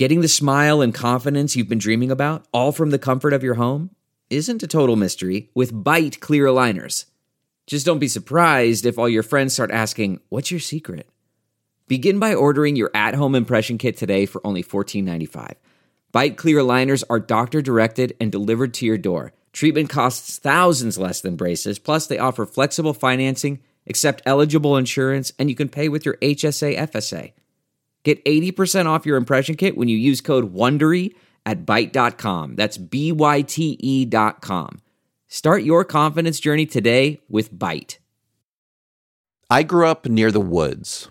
Getting the smile and confidence you've been dreaming about, all from the comfort of your home, isn't a total mystery with Byte clear aligners. Just don't be surprised if all your friends start asking, "What's your secret?" Begin by ordering your at-home impression kit today for only $14.95. Byte clear aligners are doctor-directed and delivered to your door. Treatment costs thousands less than braces, plus they offer flexible financing, accept eligible insurance, and you can pay with your HSA FSA. Get 80% off your impression kit when you use code WONDERY at Byte.com. That's BYTE.com. Start your confidence journey today with Byte. I grew up near the woods.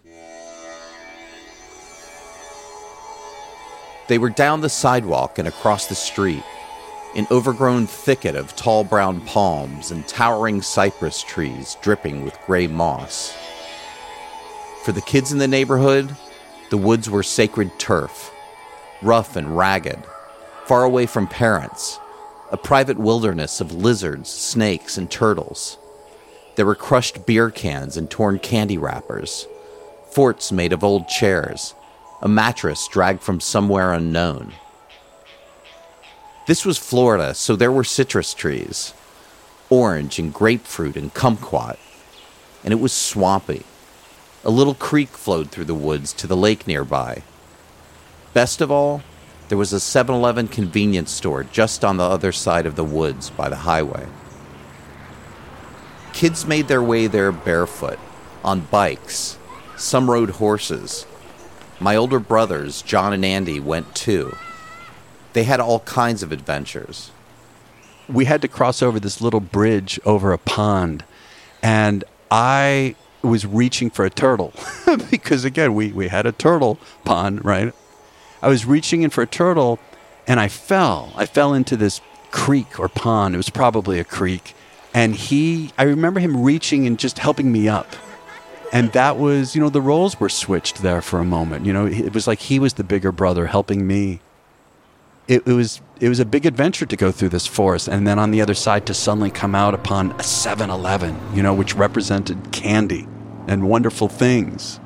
They were down the sidewalk and across the street, an overgrown thicket of tall brown palms and towering cypress trees dripping with gray moss. For the kids in the neighborhood, the woods were sacred turf, rough and ragged, far away from parents, a private wilderness of lizards, snakes, and turtles. There were crushed beer cans and torn candy wrappers, forts made of old chairs, a mattress dragged from somewhere unknown. This was Florida, so there were citrus trees, orange and grapefruit and kumquat, and it was swampy. A little creek flowed through the woods to the lake nearby. Best of all, there was a 7-Eleven convenience store just on the other side of the woods by the highway. Kids made their way there barefoot, on bikes. Some rode horses. My older brothers, John and Andy, went too. They had all kinds of adventures. We had to cross over this little bridge over a pond, and I was reaching for a turtle because, again, we had a turtle pond, right? I was reaching in for a turtle, and I fell. I fell into this creek or pond. It was probably a creek. And I remember him reaching and just helping me up. And that was, the roles were switched there for a moment. It was like he was the bigger brother helping me. It was a big adventure to go through this forest, and then on the other side to suddenly come out upon a 7-Eleven, which represented candy and wonderful things.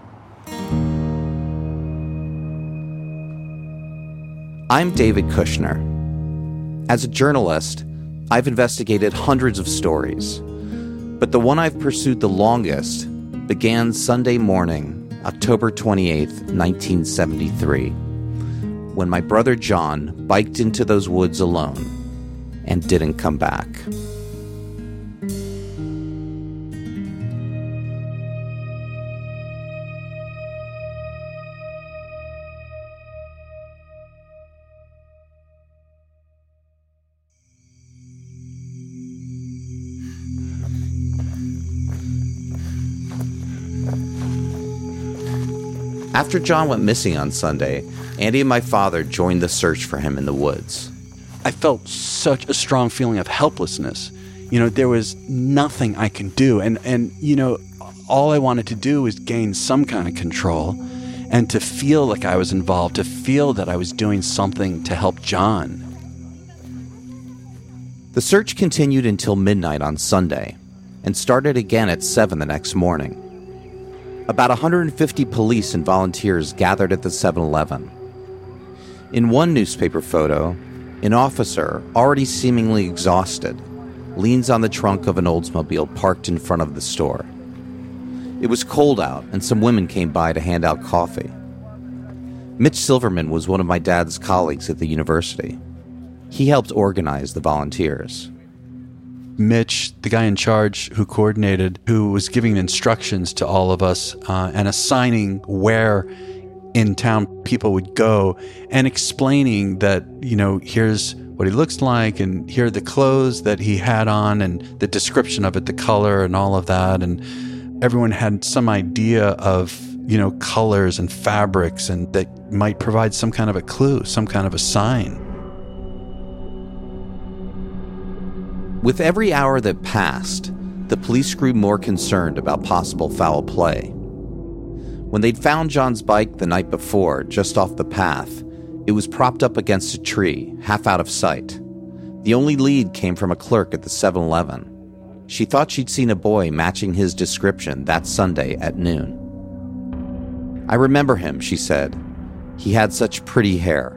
I'm David Kushner. As a journalist, I've investigated hundreds of stories, but the one I've pursued the longest began Sunday morning, October 28th, 1973. When my brother John biked into those woods alone and didn't come back. After John went missing on Sunday, Andy and my father joined the search for him in the woods. I felt such a strong feeling of helplessness. There was nothing I could do. And all I wanted to do was gain some kind of control and to feel like I was involved, to feel that I was doing something to help John. The search continued until midnight on Sunday and started again at 7 the next morning. About 150 police and volunteers gathered at the 7-Eleven. In one newspaper photo, an officer, already seemingly exhausted, leans on the trunk of an Oldsmobile parked in front of the store. It was cold out, and some women came by to hand out coffee. Mitch Silverman was one of my dad's colleagues at the university. He helped organize the volunteers. Mitch, the guy in charge who coordinated, who was giving instructions to all of us and assigning where in town people would go and explaining that, here's what he looks like and here are the clothes that he had on and the description of it, the color and all of that. And everyone had some idea of, colors and fabrics and that might provide some kind of a clue, some kind of a sign. With every hour that passed, the police grew more concerned about possible foul play. When they'd found John's bike the night before, just off the path, it was propped up against a tree, half out of sight. The only lead came from a clerk at the 7-Eleven. She thought she'd seen a boy matching his description that Sunday at noon. "I remember him," she said. He had such pretty hair.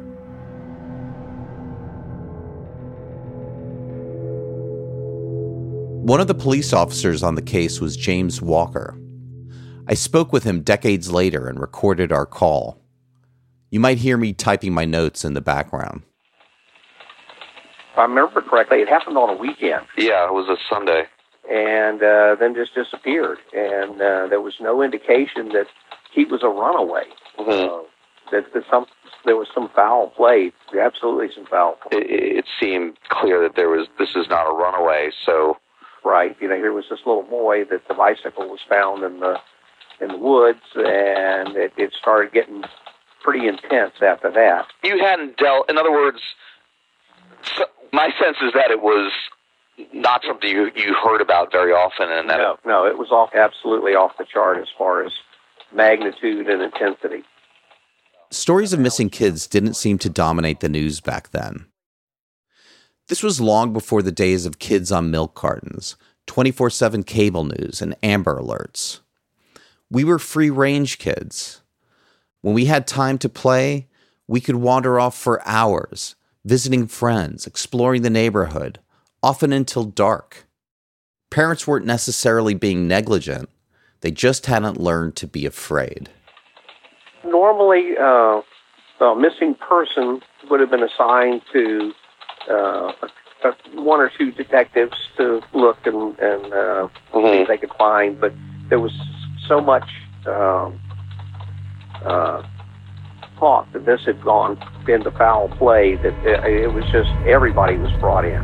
One of the police officers on the case was James Walker. I spoke with him decades later and recorded our call. You might hear me typing my notes in the background. If I remember correctly, it happened on a weekend. Yeah, it was a Sunday. And then just disappeared. And there was no indication that he was a runaway. Mm-hmm. There was some foul play, absolutely some foul play. It seemed clear that this is not a runaway, so... Right. Here was this little boy that the bicycle was found in the woods, and it started getting pretty intense after that. You hadn't dealt... In other words, my sense is that it was not something you heard about very often. And that No, it was absolutely off the chart as far as magnitude and intensity. Stories of missing kids didn't seem to dominate the news back then. This was long before the days of kids on milk cartons, 24/7 cable news, and Amber Alerts. We were free-range kids. When we had time to play, we could wander off for hours, visiting friends, exploring the neighborhood, often until dark. Parents weren't necessarily being negligent. They just hadn't learned to be afraid. Normally, a missing person would have been assigned to one or two detectives to look and see if they could find, but there was so much thought that this had gone into foul play that it was just everybody was brought in.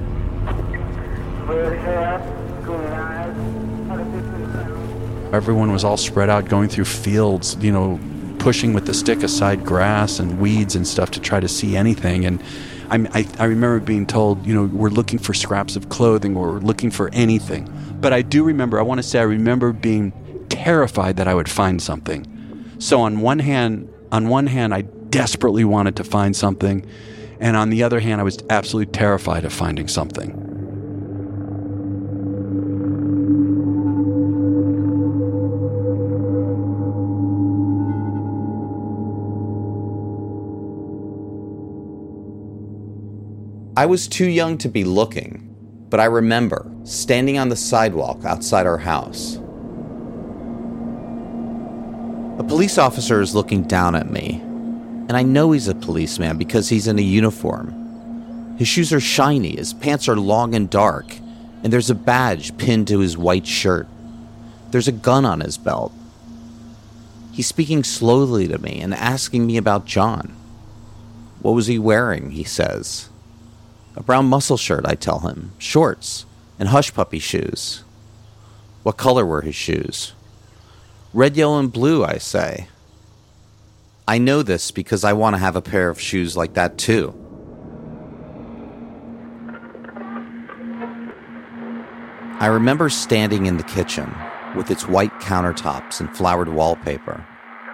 Everyone was all spread out going through fields, pushing with the stick aside grass and weeds and stuff to try to see anything. And I remember being told, we're looking for scraps of clothing or we're looking for anything. But I remember being terrified that I would find something. So on one hand, I desperately wanted to find something. And on the other hand, I was absolutely terrified of finding something. I was too young to be looking, but I remember standing on the sidewalk outside our house. A police officer is looking down at me, and I know he's a policeman because he's in a uniform. His shoes are shiny, his pants are long and dark, and there's a badge pinned to his white shirt. There's a gun on his belt. He's speaking slowly to me and asking me about John. What was he wearing, he says. A brown muscle shirt, I tell him, shorts, and hush puppy shoes. What color were his shoes? Red, yellow, and blue, I say. I know this because I want to have a pair of shoes like that too. I remember standing in the kitchen with its white countertops and flowered wallpaper.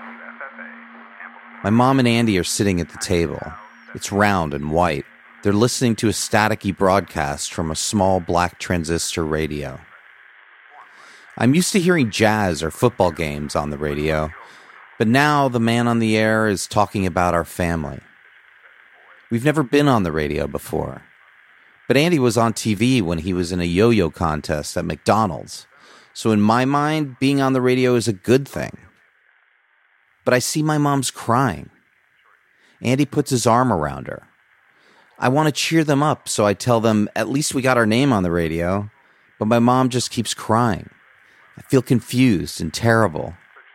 My mom and Andy are sitting at the table. It's round and white. They're listening to a staticky broadcast from a small black transistor radio. I'm used to hearing jazz or football games on the radio, but now the man on the air is talking about our family. We've never been on the radio before, but Andy was on TV when he was in a yo-yo contest at McDonald's, so in my mind, being on the radio is a good thing. But I see my mom's crying. Andy puts his arm around her. I want to cheer them up, so I tell them, at least we got our name on the radio. But my mom just keeps crying. I feel confused and terrible.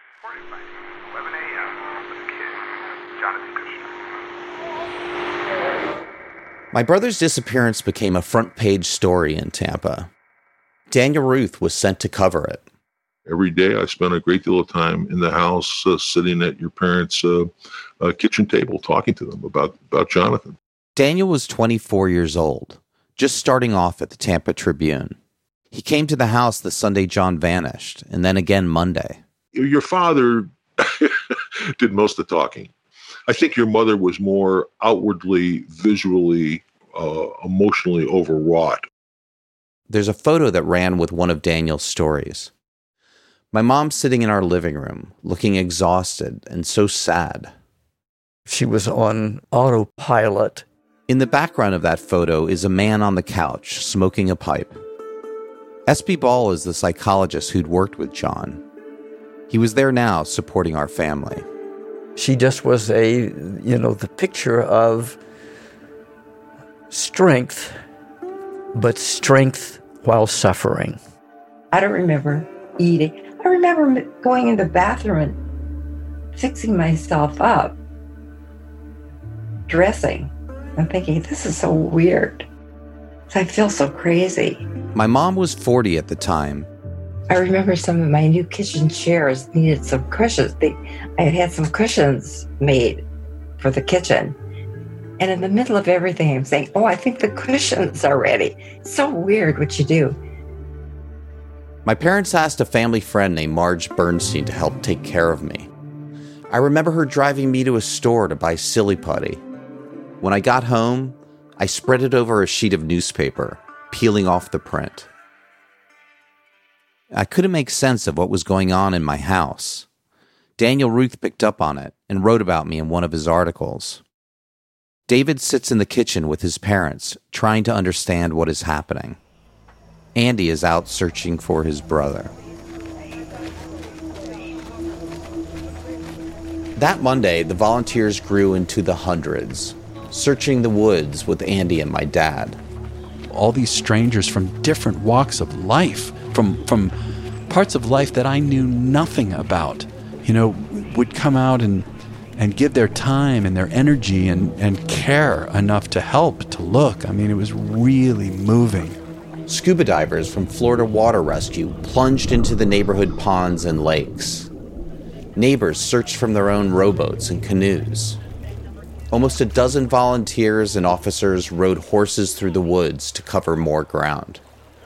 My brother's disappearance became a front-page story in Tampa. Daniel Ruth was sent to cover it. Every day I spent a great deal of time in the house sitting at your parents' kitchen table talking to them about Jonathan. Daniel was 24 years old, just starting off at the Tampa Tribune. He came to the house the Sunday John vanished, and then again Monday. Your father did most of the talking. I think your mother was more outwardly, visually, emotionally overwrought. There's a photo that ran with one of Daniel's stories. My mom's sitting in our living room, looking exhausted and so sad. She was on autopilot. In the background of that photo is a man on the couch smoking a pipe. S.B. Ball is the psychologist who'd worked with John. He was there now supporting our family. She just was the picture of strength, but strength while suffering. I don't remember eating. I remember going in the bathroom and fixing myself up, dressing, and thinking, this is so weird. I feel so crazy. My mom was 40 at the time. I remember some of my new kitchen chairs needed some cushions. I had some cushions made for the kitchen. And in the middle of everything, I'm saying, I think the cushions are ready. It's so weird what you do. My parents asked a family friend named Marge Bernstein to help take care of me. I remember her driving me to a store to buy Silly Putty. When I got home, I spread it over a sheet of newspaper, peeling off the print. I couldn't make sense of what was going on in my house. Daniel Ruth picked up on it and wrote about me in one of his articles. David sits in the kitchen with his parents, trying to understand what is happening. Andy is out searching for his brother. That Monday, the volunteers grew into the hundreds, searching the woods with Andy and my dad. All these strangers from different walks of life, from parts of life that I knew nothing about, would come out and give their time and their energy and care enough to help, to look. I mean, it was really moving. Scuba divers from Florida Water Rescue plunged into the neighborhood ponds and lakes. Neighbors searched from their own rowboats and canoes. Almost a dozen volunteers and officers rode horses through the woods to cover more ground.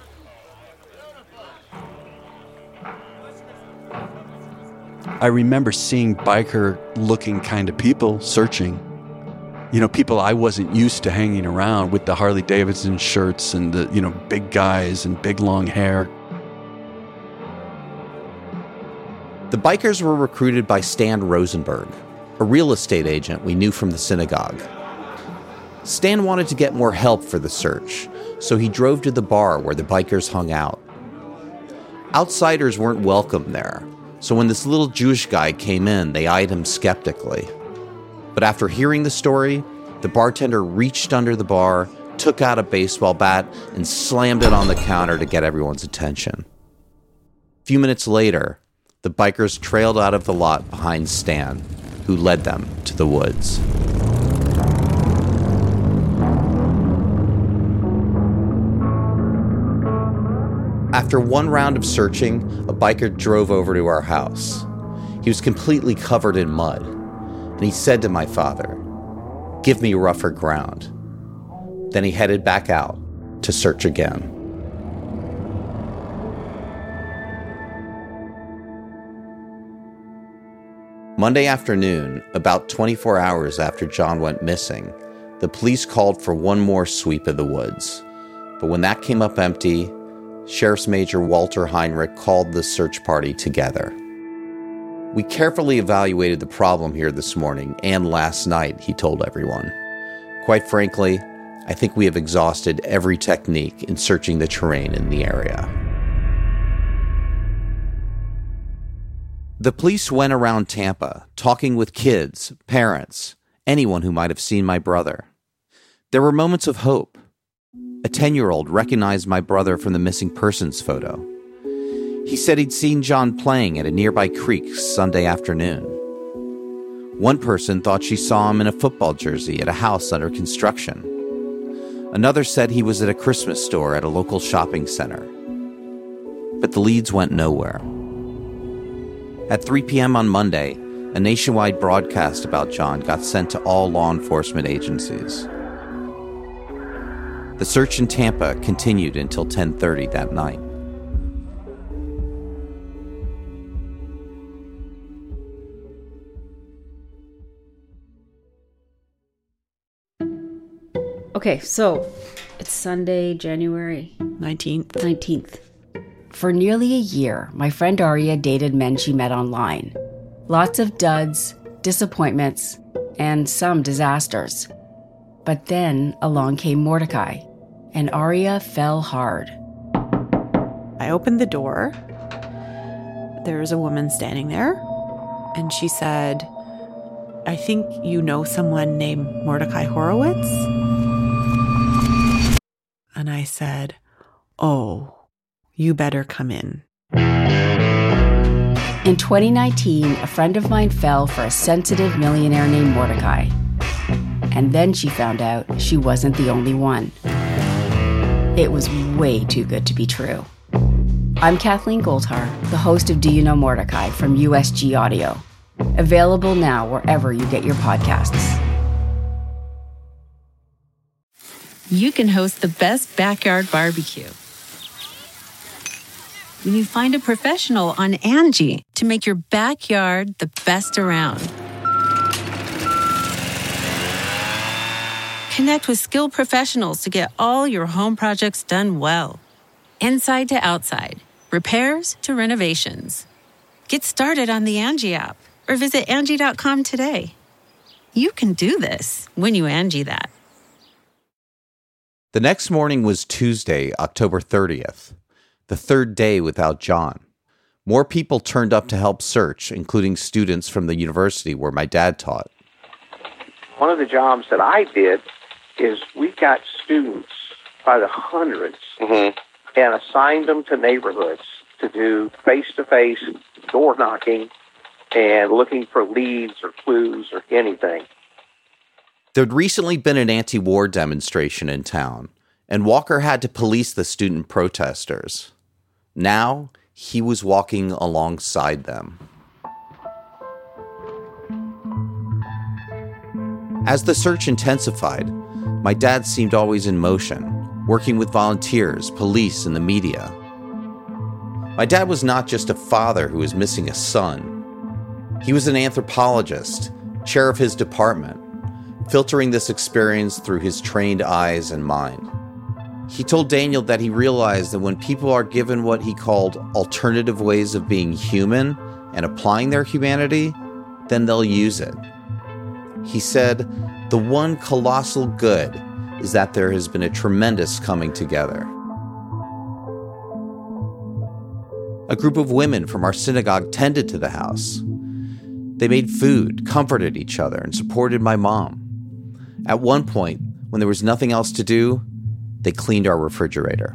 I remember seeing biker-looking kind of people searching. People I wasn't used to hanging around with the Harley-Davidson shirts and the, big guys and big long hair. The bikers were recruited by Stan Rosenberg, a real estate agent we knew from the synagogue. Stan wanted to get more help for the search, so he drove to the bar where the bikers hung out. Outsiders weren't welcome there, so when this little Jewish guy came in, they eyed him skeptically. But after hearing the story, the bartender reached under the bar, took out a baseball bat, and slammed it on the counter to get everyone's attention. A few minutes later, the bikers trailed out of the lot behind Stan, who led them to the woods. After one round of searching, a biker drove over to our house. He was completely covered in mud, and he said to my father, "Give me rougher ground." Then he headed back out to search again. Monday afternoon, about 24 hours after John went missing, the police called for one more sweep of the woods. But when that came up empty, Sheriff's Major Walter Heinrich called the search party together. "We carefully evaluated the problem here this morning and last night," he told everyone. "Quite frankly, I think we have exhausted every technique in searching the terrain in the area." The police went around Tampa, talking with kids, parents, anyone who might have seen my brother. There were moments of hope. A 10-year-old recognized my brother from the missing persons photo. He said he'd seen John playing at a nearby creek Sunday afternoon. One person thought she saw him in a football jersey at a house under construction. Another said he was at a Christmas store at a local shopping center. But the leads went nowhere. At 3 p.m. on Monday, a nationwide broadcast about John got sent to all law enforcement agencies. The search in Tampa continued until 10:30 that night. Okay, so it's Sunday, January 19th. For nearly a year, my friend Aria dated men she met online. Lots of duds, disappointments, and some disasters. But then along came Mordecai, and Aria fell hard. I opened the door. There was a woman standing there, and she said, "I think you know someone named Mordecai Horowitz?" And I said, "Oh, you better come in." In 2019, a friend of mine fell for a sensitive millionaire named Mordecai. And then she found out she wasn't the only one. It was way too good to be true. I'm Kathleen Goldhar, the host of Do You Know Mordecai from USG Audio. Available now wherever you get your podcasts. You can host the best backyard barbecue when you find a professional on Angie to make your backyard the best around. Connect with skilled professionals to get all your home projects done well. Inside to outside, repairs to renovations. Get started on the Angie app or visit Angie.com today. You can do this when you Angie that. The next morning was Tuesday, October 30th, the third day without John. More people turned up to help search, including students from the university where my dad taught. One of the jobs that I did is we got students by the hundreds and assigned them to neighborhoods to do face-to-face door knocking and looking for leads or clues or anything. There'd recently been an anti-war demonstration in town, and Walker had to police the student protesters. Now, he was walking alongside them. As the search intensified, my dad seemed always in motion, working with volunteers, police, and the media. My dad was not just a father who was missing a son. He was an anthropologist, chair of his department, filtering this experience through his trained eyes and mind. He told Daniel that he realized that when people are given what he called alternative ways of being human and applying their humanity, then they'll use it. He said, the one colossal good is that there has been a tremendous coming together. A group of women from our synagogue tended to the house. They made food, comforted each other, and supported my mom. At one point, when there was nothing else to do, they cleaned our refrigerator.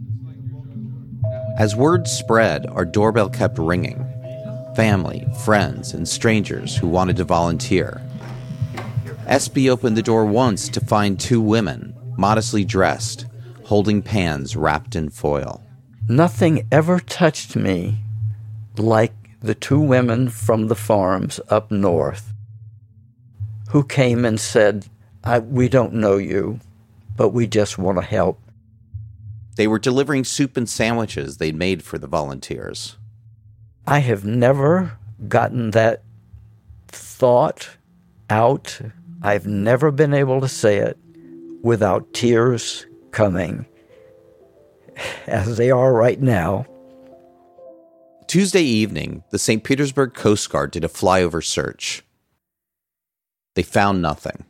As word spread, our doorbell kept ringing. Family, friends, and strangers who wanted to volunteer. SB opened the door once to find two women, modestly dressed, holding pans wrapped in foil. Nothing ever touched me like the two women from the farms up north who came and said, we don't know you, but we just want to help. They were delivering soup and sandwiches they'd made for the volunteers. I have never gotten that thought out. I've never been able to say it without tears coming, as they are right now. Tuesday evening, the St. Petersburg Coast Guard did a flyover search. They found nothing.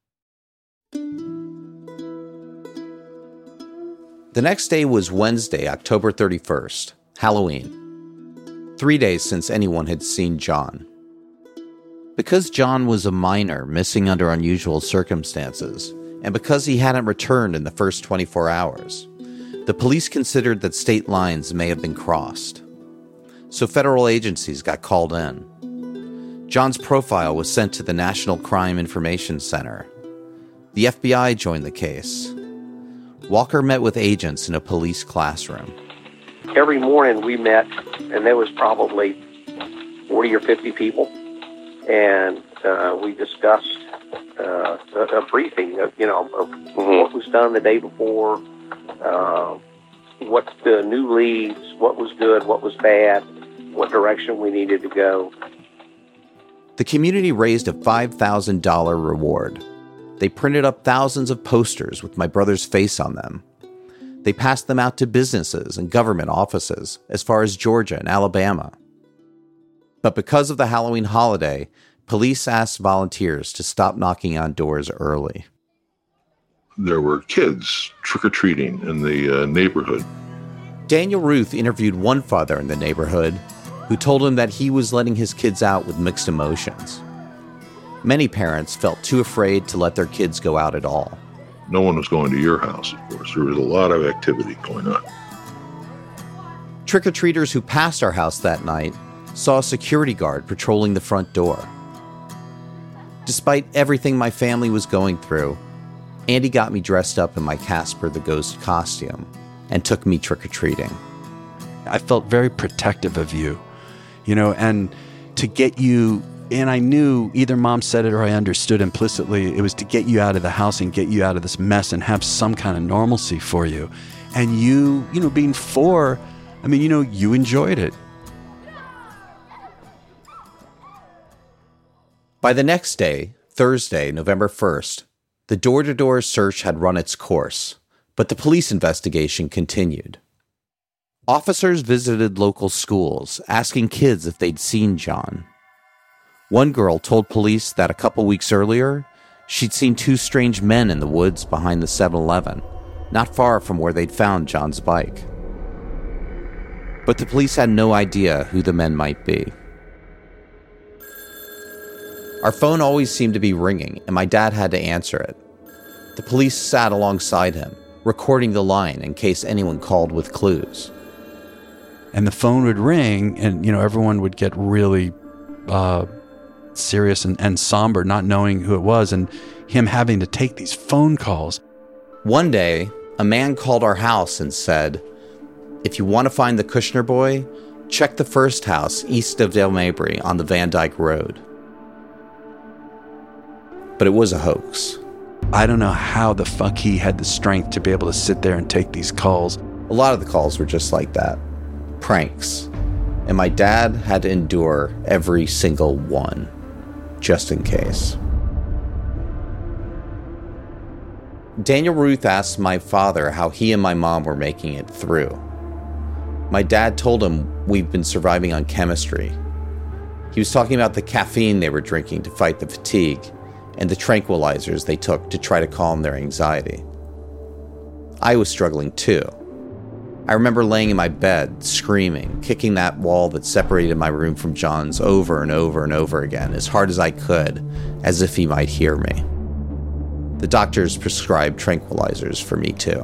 The next day was Wednesday, October 31st, Halloween. 3 days since anyone had seen John. Because John was a minor missing under unusual circumstances, and because he hadn't returned in the first 24 hours, the police considered that state lines may have been crossed. So federal agencies got called in. John's profile was sent to the National Crime Information Center. The FBI joined the case. Walker met with agents in a police classroom. Every morning we met, and there was probably 40 or 50 people, and we discussed a briefing of what was done the day before, what the new leads, what was good, what was bad, what direction we needed to go. The community raised a $5,000 reward. They printed up thousands of posters with my brother's face on them. They passed them out to businesses and government offices as far as Georgia and Alabama. But because of the Halloween holiday, police asked volunteers to stop knocking on doors early. There were kids trick-or-treating in the neighborhood. Daniel Ruth interviewed one father in the neighborhood who told him that he was letting his kids out with mixed emotions. Many parents felt too afraid to let their kids go out at all. No one was going to your house, of course. There was a lot of activity going on. Trick-or-treaters who passed our house that night saw a security guard patrolling the front door. Despite everything my family was going through, Andy got me dressed up in my Casper the Ghost costume and took me trick-or-treating. I felt very protective of you, and to get you, and I knew either Mom said it or I understood implicitly, it was to get you out of the house and get you out of this mess and have some kind of normalcy for you. And you, being 4, you enjoyed it. By the next day, Thursday, November 1st, the door-to-door search had run its course, but the police investigation continued. Officers visited local schools, asking kids if they'd seen John. One girl told police that a couple weeks earlier, she'd seen 2 strange men in the woods behind the 7-Eleven, not far from where they'd found John's bike. But the police had no idea who the men might be. Our phone always seemed to be ringing, and my dad had to answer it. The police sat alongside him, recording the line in case anyone called with clues. And the phone would ring, and everyone would get really serious and somber, not knowing who it was, and him having to take these phone calls. One day, a man called our house and said, "If you want to find the Kushner boy, check the first house east of Dale Mabry on the Van Dyke Road." But it was a hoax. I don't know how the fuck he had the strength to be able to sit there and take these calls. A lot of the calls were just like that. Pranks. And my dad had to endure every single one, just in case. Daniel Ruth asked my father how he and my mom were making it through. My dad told him we've been surviving on chemistry. He was talking about the caffeine they were drinking to fight the fatigue, and the tranquilizers they took to try to calm their anxiety. I was struggling too. I remember laying in my bed, screaming, kicking that wall that separated my room from John's over and over and over again, as hard as I could, as if he might hear me. The doctors prescribed tranquilizers for me too.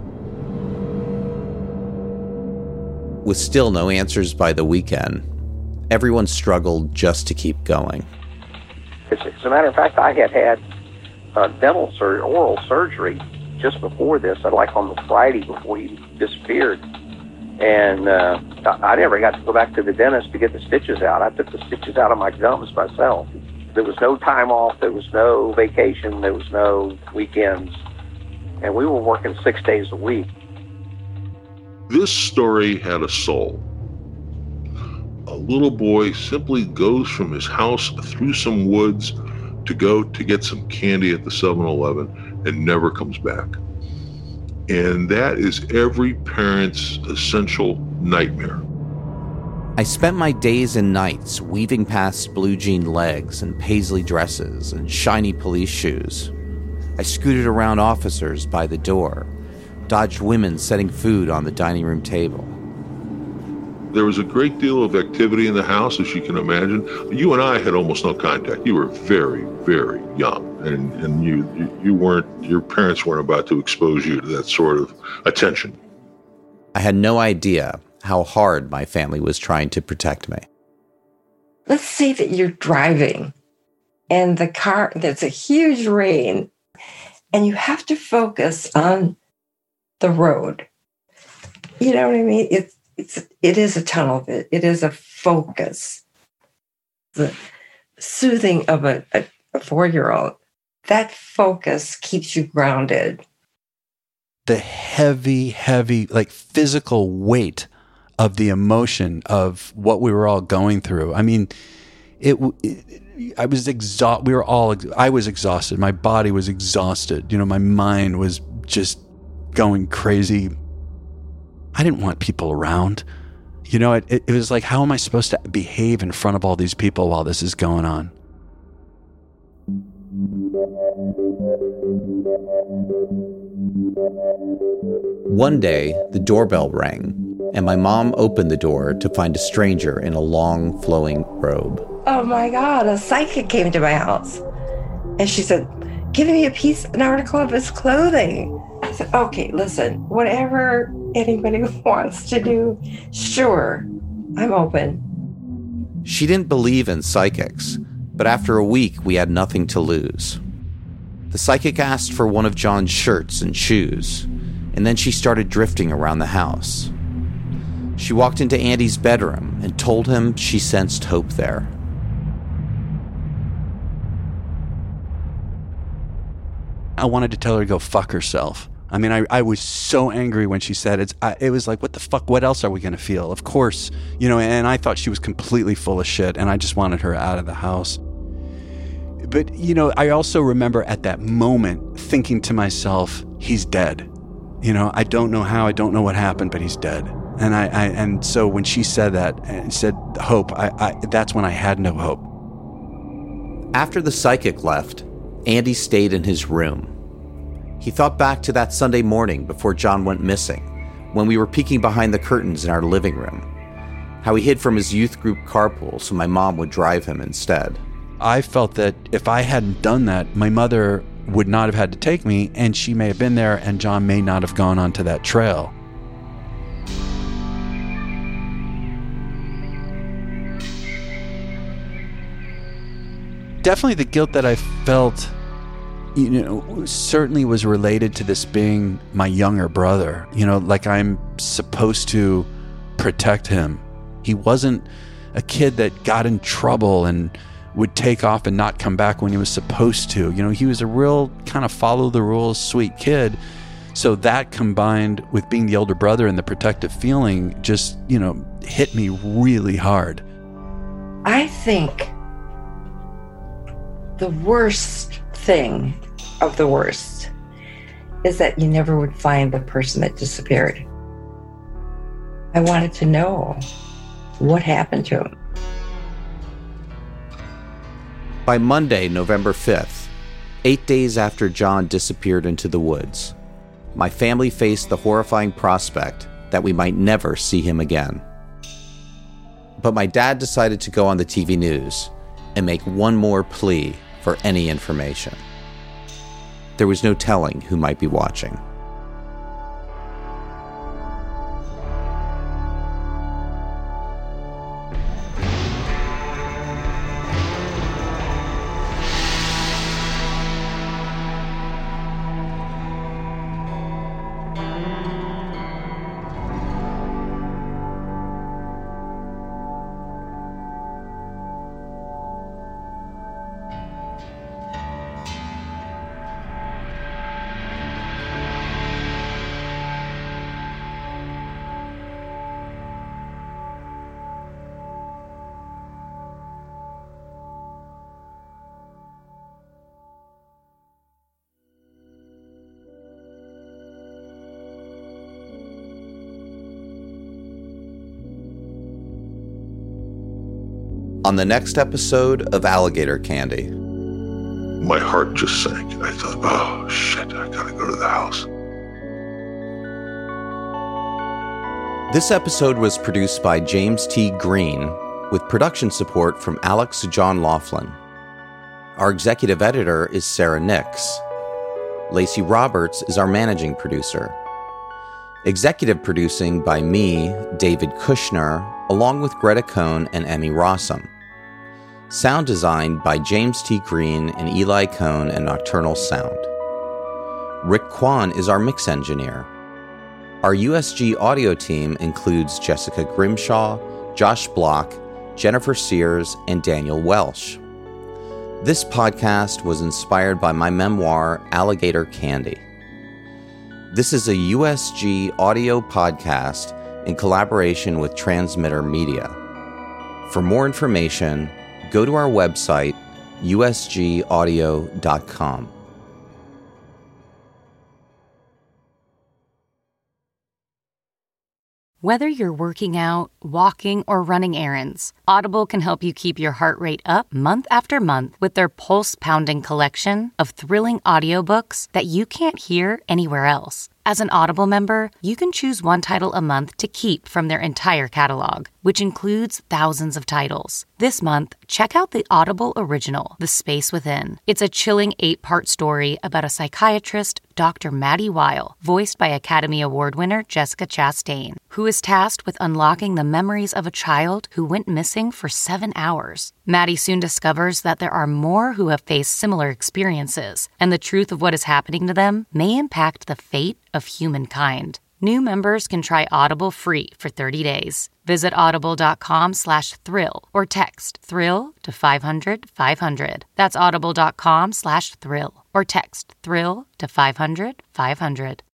With still no answers by the weekend, everyone struggled just to keep going. As a matter of fact, I had oral surgery just before this, like on the Friday before he disappeared. And I never got to go back to the dentist to get the stitches out. I took the stitches out of my gums myself. There was no time off. There was no vacation. There was no weekends. And we were working 6 days a week. This story had a soul. A little boy simply goes from his house through some woods to go to get some candy at the 7-Eleven and never comes back. And that is every parent's essential nightmare. I spent my days and nights weaving past blue jean legs and paisley dresses and shiny police shoes. I scooted around officers by the door, dodged women setting food on the dining room table. There was a great deal of activity in the house, as you can imagine. You and I had almost no contact. You were very, very young, and you weren't. Your parents weren't about to expose you to that sort of attention. I had no idea how hard my family was trying to protect me. Let's say that you're driving, and the car, there's a huge rain, and you have to focus on the road. You know what I mean? It is a tunnel vision. It is a focus. The soothing of a 4-year-old. That focus keeps you grounded. The heavy, physical weight of the emotion of what we were all going through. I mean, I was exhausted. I was exhausted. My body was exhausted. My mind was just going crazy. I didn't want people around. It was like, how am I supposed to behave in front of all these people while this is going on? One day, the doorbell rang, and my mom opened the door to find a stranger in a long, flowing robe. Oh my God, a psychic came to my house. And she said, give me an article of his clothing. I said, okay, listen, whatever anybody wants to do, sure, I'm open. She didn't believe in psychics, but after a week, we had nothing to lose. The psychic asked for one of John's shirts and shoes, and then she started drifting around the house. She walked into Andy's bedroom and told him she sensed hope there. I wanted to tell her to go fuck herself. I mean, I was so angry when she said it. It was like, what the fuck? What else are we going to feel? Of course, and I thought she was completely full of shit, and I just wanted her out of the house. But, I also remember at that moment thinking to myself, he's dead. I don't know how, I don't know what happened, but he's dead. And so when she said that and said hope, that's when I had no hope. After the psychic left, Andy stayed in his room. He thought back to that Sunday morning before John went missing, when we were peeking behind the curtains in our living room. How he hid from his youth group carpool so my mom would drive him instead. I felt that if I hadn't done that, my mother would not have had to take me, and she may have been there, and John may not have gone onto that trail. Definitely the guilt that I felt, certainly was related to this being my younger brother. Like I'm supposed to protect him. He wasn't a kid that got in trouble and would take off and not come back when he was supposed to. He was a real kind of follow the rules, sweet kid. So that combined with being the older brother and the protective feeling just, hit me really hard. I think the worst thing of the worst is that you never would find the person that disappeared. I wanted to know what happened to him. By Monday, November 5th, 8 days after John disappeared into the woods, my family faced the horrifying prospect that we might never see him again. But my dad decided to go on the TV news and make one more plea for any information. There was no telling who might be watching. On the next episode of Alligator Candy. My heart just sank. I thought, oh, shit, I gotta go to the house. This episode was produced by James T. Green, with production support from Alex John Laughlin. Our executive editor is Sarah Nix. Lacey Roberts is our managing producer. Executive producing by me, David Kushner, along with Greta Cohn and Emmy Rossum. Sound designed by James T. Green and Eli Cohn and Nocturnal Sound. Rick Kwan is our mix engineer. Our USG audio team includes Jessica Grimshaw, Josh Block, Jennifer Sears, and Daniel Welsh. This podcast was inspired by my memoir, Alligator Candy. This is a USG audio podcast in collaboration with Transmitter Media. For more information, go to our website, usgaudio.com. Whether you're working out, walking, or running errands, Audible can help you keep your heart rate up month after month with their pulse-pounding collection of thrilling audiobooks that you can't hear anywhere else. As an Audible member, you can choose one title a month to keep from their entire catalog, which includes thousands of titles. This month, check out the Audible original, The Space Within. It's a chilling 8-part story about a psychiatrist, Dr. Maddie Weil, voiced by Academy Award winner Jessica Chastain, who is tasked with unlocking the memories of a child who went missing for 7 hours. Maddie soon discovers that there are more who have faced similar experiences, and the truth of what is happening to them may impact the fate of humankind. New members can try Audible free for 30 days. Visit audible.com/thrill or text thrill to 500-500. That's audible.com/thrill or text thrill to 500-500.